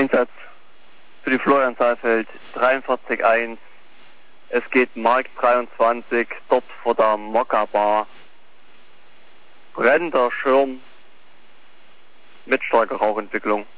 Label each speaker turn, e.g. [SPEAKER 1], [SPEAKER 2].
[SPEAKER 1] Einsatz für die Florian Saalfeld 43-1. Es geht Mark 23, dort vor der Mokka Bar. Brennender Schirm mit starker Rauchentwicklung.